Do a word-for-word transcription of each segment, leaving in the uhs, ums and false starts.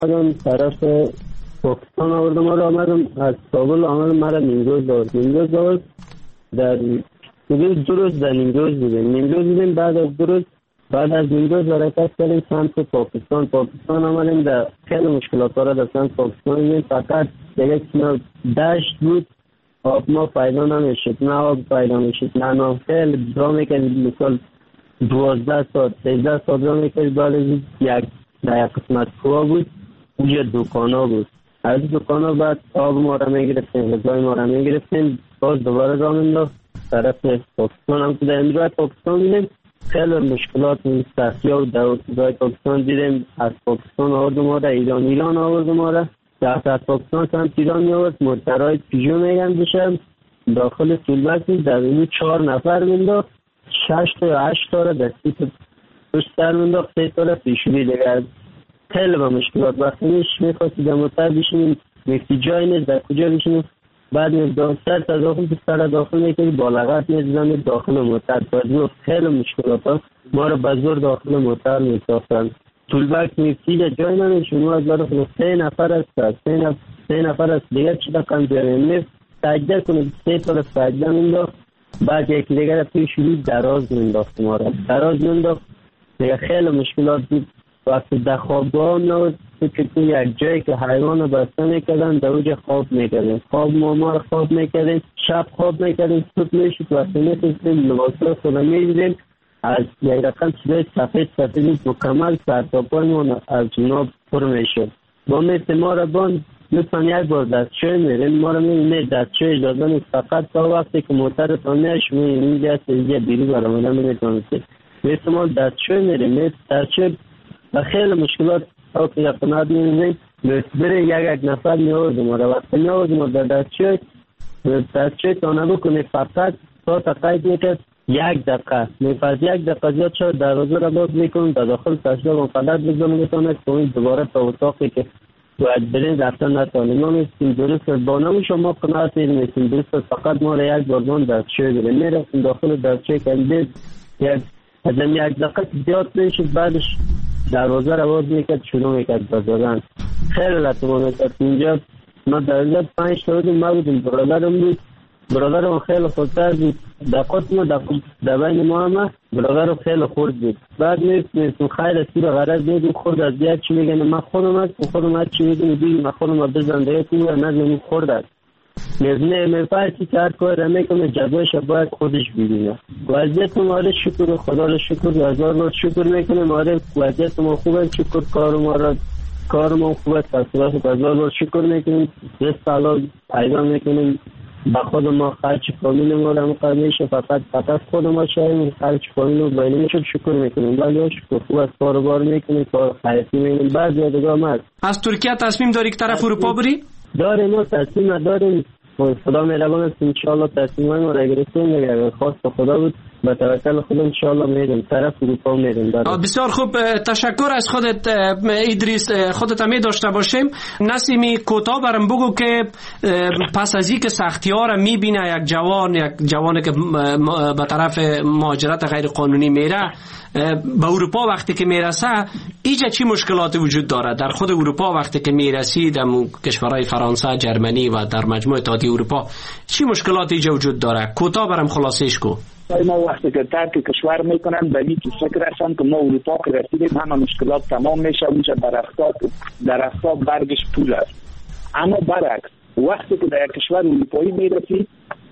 آمدم طرف پاکستان آوردم، ما رو آمدم از کابل آمدم، مرا نیمروز آورد. نیمروز آورد در روز دو روز در نیمروز بودیم. نیمروز بودیم بعد از دو روز بعد از نیمروز حرکت کردیم سمت پاکستان. پاکستان آمدیم در خیلی مشکلات را در سمت پاکستان بودیم. فقط دیگه دشت بود، آب ما پیدا نمیشد، نه آب پیدا میشد نه نام. خیلی درا میکردیم، مثال دوازده ساعت سیزده ساعت درا میکردیم. بعد از یک در یک قسمت کوه بود، اونجا دکانا بود. از دکانا بعد آب ما را میگرفتیم، غذای ما را میگرفتیم، باز دوباره را مینداخت طرف پاکستان. هم که در امروز پاکستان دیدیم خیلی مشکلات سختی و در ابتدای پاکستان دیدیم. از پاکستان آورد ما را ایران، ایران آورد ما را در از پاکستان سمت ایران می‌آورد. موترهای پیژو میگن بشم داخل طولبک بود، در این چهار نفر مینداخت، شش تا یا هشت تا را دستی پشت سر مینداخت، سه تا را پیشوی دیگر. خیلی با مشکلات وقتی میش میخواستی در موتر بشینیم میفتی جای نیست در کجا بشینیم. بعد میفتی سر تا داخل تو سر داخل میکنی بالغت میزدن داخل موتر. بعد خیلی مشکلات ها ما را بزرگ داخل موتر میساختن. طولبک میفتی در جای نمیشون. ما از دارو سه نفر است سه نفر سه نفر است دیگر چی دقیقا بیاریم میفت سجده کنیم، سه تا را سجده مینداخت. بعد یکی دیگر را توی شروع دراز مینداخت، ما را دراز مینداخت دیگه. خیلی مشکلات بود. وقتی در خوابگاه هم نبود که تو یک جایی که حیوان رو بسته میکردن در اونجا خواب میکردن. خواب ما ما رو خواب میکردن، شب خواب میکردن، صبح میشید وقتی میتونستیم لباسا خدا میدیدیم از یک رقم چیزای سفید سفید مکمل سرطاپای از جناب پر میشد. با مثل ما رو باند لطفا یک بار دستشوی میرین، ما رو میرین دستشوی اجازه نیست، فقط تا وقتی که موتر تانیش میرین اینجا هست اینجا بیرو برامدن میتونسته مثل ما دستشوی میرین مثل دستشوی و خیلی مشکلات تا که یقنات میرین بره یک یک نفر میاردیم و وقتی میاردیم و در دستشوی دستشوی تانه بکنه فقط تا تقاید میکرد یک دقیقه میفرد یک دقیقه زیاد شد دروازه را باز میکنم در داخل تشکیل و فلت بزنم میتونه که دوباره تا اتاقی که باید برین رفتن نتانیم. ما میستیم درست با نمو شما قناعت میستیم درست فقط ما را یک باربان دستشوی بریم میرفتیم داخل دستشوی کندید یک ازم یک دقیقه زیاد میشد بعدش دروازه را باز میکرد شروع میکرد بزادن. خیلی لطمانه میکرد. اینجا ما در اینجا پنج تا بودیم، ما بودیم برادرم بود، برادرم خیلی خودتر بود دقیقات ما در بین ما همه برادرم خیلی خورد بود. بعد میستیم خیلی اسی را غرض میدیم خورد از یک چی میگن من خودم هست و خودم هست چی میگن دیگه من خودم هست بزنده تو و نزنیم خورد هست نزنه میفرسی که هر کار را میکنه جزایش باید خودش ببینه. وضعیت ما را شکر خدا را شکر هزار بار شکر میکنیم. آره وضعیت ما خوبه، شکر کار ما را کار ما خوبه، تصویرات هزار بار شکر میکنیم، رزق حلال پیدا میکنیم. با خود ما خرچ فامیل ما را مقدمیشه فقط فقط خود ما شایم خرچ فامیل رو بینیم شد شکر میکنیم. ولی شکر خوب از کار بار میکنیم، کار خیلی میکنیم. بعض یادگاه ما از ترکیه تصمیم داری که طرف اروپا بری؟ داریم، ما تصمیم داریم. خدا مهربان است انشاءالله تصمیم ما را گرفتیم. اگر خواست خدا بود با توکل خدا انشاءالله میریم طرف اروپا میریم. بسیار خوب، تشکر از خودت ادریس. خودت هم داشته باشیم. نسیمی کوتاه برام بگو که پس از اینکه سختی‌ها را میبینه یک جوان یک جوانی که به طرف مهاجرت غیر قانونی میره به اروپا وقتی که میرسه ایجا چی مشکلاتی وجود داره در خود اروپا وقتی که میرسید در کشورهای فرانسه، جرمنی و در مجموع اتحادیه اروپا چی مشکلاتی ایجا وجود داره؟ کوتاه برام خلاصش کو. ما وقتی که ترک کشور میکنن به این فکر هستن که ما اروپا که رسیدیم همه مشکلات تمام میشه، اونجا درختات درختات برگش پول است. اما برعکس وقتی که در کشور اروپایی میرسید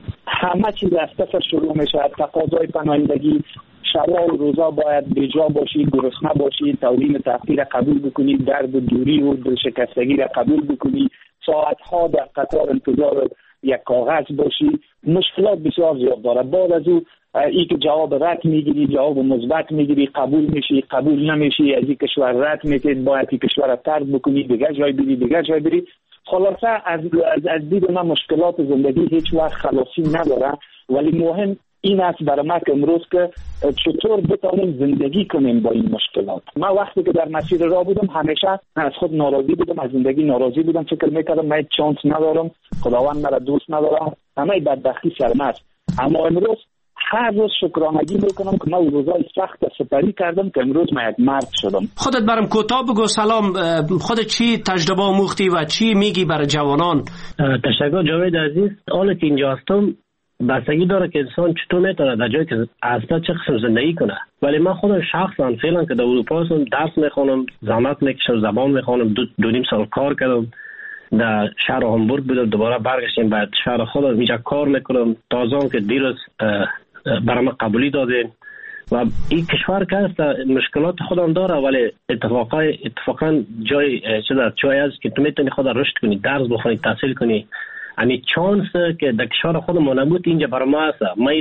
همه چیز از صفر شروع میشه. تقاضای پناهندگی، شبا و روزا باید بیجا باشی، گرسنه باشی، توریم تحقیر را قبول بکنی، درد و دوری و دلشکستگی را قبول بکنی، ساعتها در قطار انتظار یک کاغذ باشی. مشکلات بسیار زیاد داره. بعد از او ای که جواب رد میگیری، جواب مثبت میگیری، قبول میشی، قبول نمیشی، از این کشور رد میکنی، باید این کشور را ترک بکنی، دیگه جای بری، دیگه جای بری. خلاصه از از, از دید من مشکلات زندگی هیچ وقت خلاصی نداره. ولی مهم این است برای ما که امروز که چطور بتونیم زندگی کنیم با این مشکلات. من وقتی که در مسیر راه بودم همیشه از خود ناراضی بودم، از زندگی ناراضی بودم، فکر میکردم من چانس ندارم، خداوند مرا دوست ندارم، همه بدبختی سرم است. اما امروز هر روز شکرانگی میکنم که من روزای سخت سپری کردم که امروز من یک مرد شدم. خودت برام کوتاه بگو. سلام، خودت چی تجربه آموختی و چی میگی برای جوانان؟ تشکر جاوید عزیز. حالا که اینجا هستم بستگی داره که انسان چطور میتونه در جایی که اصلا چه قسم زندگی کنه. ولی من خودم شخصا فعلا که در اروپا هستم، درس میخونم، زحمت میکشم، زبان میخونم، دو, دو نیم سال کار کردم، در شهر هامبورگ بودم، دوباره برگشتم بعد شهر خودم اینجا کار میکنم. تازه که دیروز برام قبولی دادن و این کشور که هست مشکلات خودم داره، ولی اتفاقا اتفاقا جای چه در جای است که تو میتونی خود رشد کنی، درس بخونی، تحصیل کنی. یعنی چانس که در کشور خودم نبود اینجا برای ما هست. من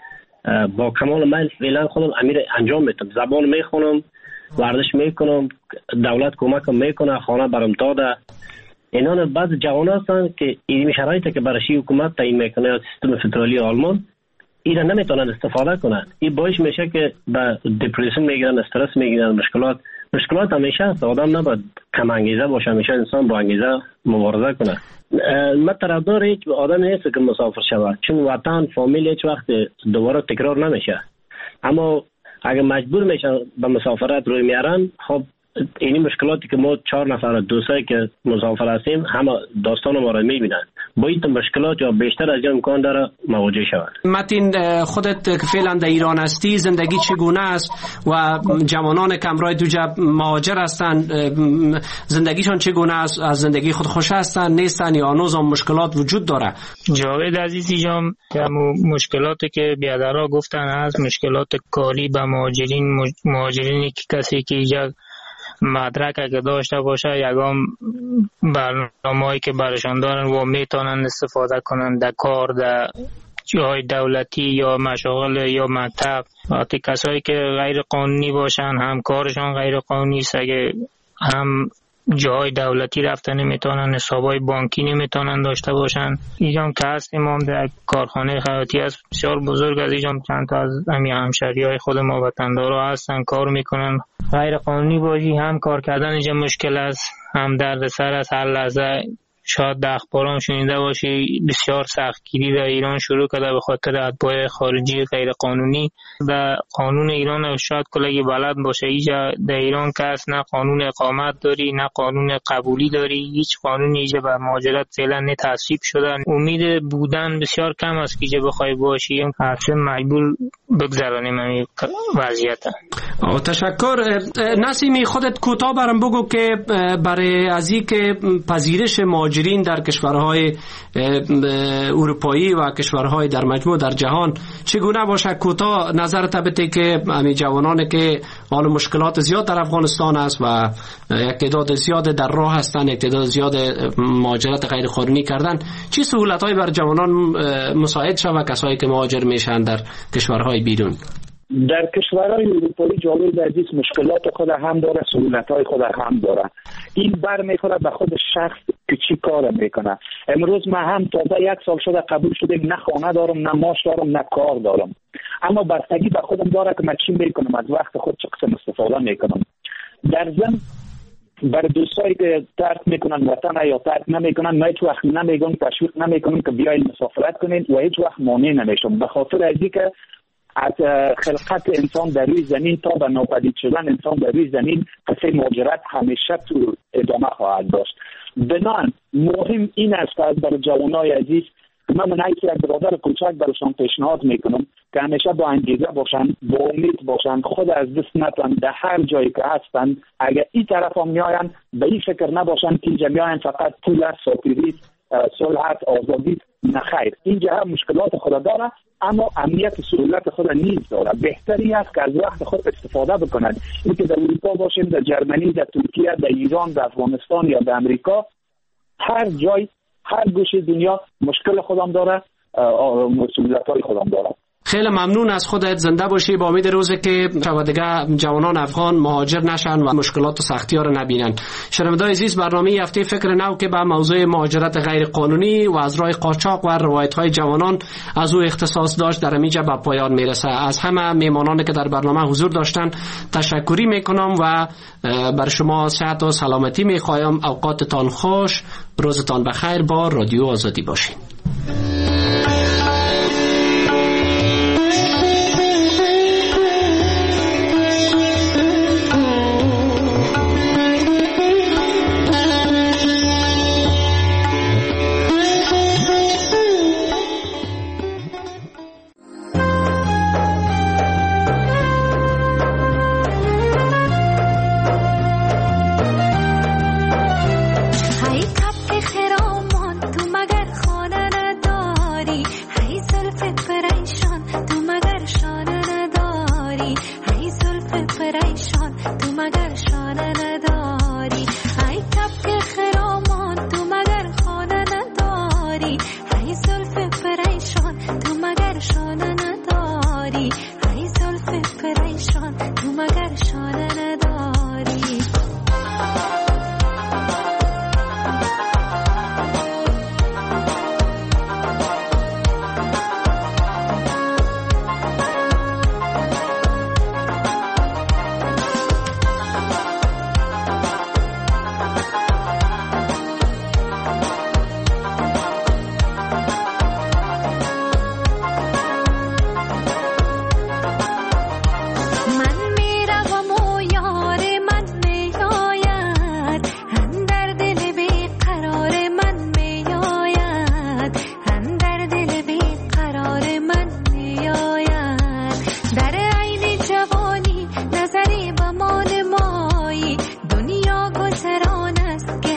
با کمال میل فعلا خودم امیر انجام میدم، زبان میخونم، ورزش میکنم، دولت کمکم میکنه، خانه برام داده. اینا بعض جوان هستن که این شرایطی که برای حکومت تعیین میکنه یا سیستم فدرالی آلمان اینا نمیتونن استفاده کنن. این باعث میشه که به دپرسیون میگیرن، استرس میگیرن، مشکلات مشکلات همیشه هست. آدم نباید کم انگیزه باشه، همیشه انسان با انگیزه مبارزه کنه. من طرفدار هیچ آدم نیست که مسافر شود، چون وطن فامیل هیچ وقت دوباره تکرار نمیشه. اما اگه مجبور میشن به مسافرت روی میارن، خب اینی مشکلاتی که ما چهار نفر دوستایی که مسافر هستیم همه داستان ما رو میبینن، با این مشکلات یا بیشتر از این امکان داره مواجه شود. متین، خودت که فعلا در ایران هستی زندگی چگونه است و جوانان که همراه دو جب مهاجر هستند زندگیشان چگونه است؟ از زندگی خود خوش هستند نیستند یا هنوز هم مشکلات وجود داره؟ جاوید عزیزی جان، مشکلاتی که بیادرها گفتن از مشکلات کاری به مهاجرین مهاجرینی که کسی که اینجا مدرک اگه داشته باشه یگام برنامه‌ای که برشان دارن و میتونن استفاده کنن در کار در جای دولتی یا مشاغل یا مکتب. وقتی کسایی که غیر قانونی باشن هم کارشان غیر قانونی است، اگه هم جای دولتی رفته نمیتونن، حسابای بانکی نمیتونن داشته باشن. اینجام که هستیم هم در کارخانه خیاطی است بسیار بزرگ، از اینجام چند تا از همی همشهریای خود ما وطندارا هستن کار میکنن. غیر قانونی باشی هم کار کردن اینجا مشکل است، هم درد سر است. هر لحظه شاید در اخباران شنیده باشی بسیار سختگیری در ایران شروع کرده به خاطر اتباع خارجی غیر قانونی. در قانون ایران شاید کلگی بلد باشه، اینجا در ایران که است نه قانون اقامت داری نه قانون قبولی داری، هیچ قانونی اینجا بر مهاجرت فعلا نه تصویب شدن. امید بودن بسیار کم است که اینجا بخوای باشی، اصلا مجبور بگذرانیم این وضعیت. تشکر. نسیمی، خودت کوتاه برام بگو که برای از این که پذیرش مهاجرین در کشورهای اروپایی و کشورهای در مجموع در جهان چگونه باشه؟ کوتاه نظرت بده که همین جوانانی که حال مشکلات زیاد در افغانستان است و یک تعداد زیاد در راه هستند، یک تعداد زیاد مهاجرت غیر قانونی کردن، چه سهولت‌هایی بر جوانان مساعد شود کسایی که مهاجر میشن در کشورهای بیرون؟ در کشورهای اروپایی جاوید عزیز مشکلات خود هم داره، سهولت‌های خود هم داره. این بر میخوره به خود شخص که چی کار میکنه. امروز من هم تازه یک سال شده قبول شدم، نه خانه دارم، نه معاش دارم، نه کار دارم، اما بستگی به خودم داره که من چی میکنم، از وقت خود چه قسم استفاده میکنم. در ضمن بر دوستایی که ترک میکنن وطن یا ترک نمیکنن، من هیچ وقت نمیگم، تشویق نمیکنم که بیاین مسافرت کنین و هیچ وقت مانع نمیشم، به خاطر از اینکه از خلقت انسان در روی زمین تا به ناپدید شدن انسان در روی زمین قصه مهاجرت همیشه تو ادامه خواهد داشت. بنابراین مهم این است که برای جوانای عزیز من من یک برادر کوچک براشون پیشنهاد میکنم که همیشه با انگیزه باشن، با امید باشن، خود از دست ندن. در هر جایی که هستن اگر این طرف هم میاین به این فکر نباشن که اینجا میاین فقط پول است، ساکیری، صلحت، آزادی. نخیر، اینجا هم مشکلات خود داره اما امنیت سهولت خود نیز داره. بهتری است که از وقت خود استفاده بکنند. اینکه در اروپا باشیم، در جرمنی، در ترکیه، در ایران، در افغانستان یا در امریکا، هر جای هر گوشه دنیا مشکل خودم داره، مسئولیت‌های خودم داره. خیلی ممنون از خودت، زنده باشی. با امید روزی که دیگه جوانان افغان مهاجر نشن و مشکلات و سختی‌ها رو نبینن. شنوندگان عزیز، برنامه هفته فکر نو که به موضوع مهاجرت غیر قانونی و از راه قاچاق و روایت‌های جوانان از او اختصاص داشت در اینجا به پایان میرسه. از همه میهمانانی که در برنامه حضور داشتن تشکری میکنم و بر شما صحت و سلامتی میخوایم. اوقاتتان خوش، روزتان بخیر. با رادیو آزادی باشین. است که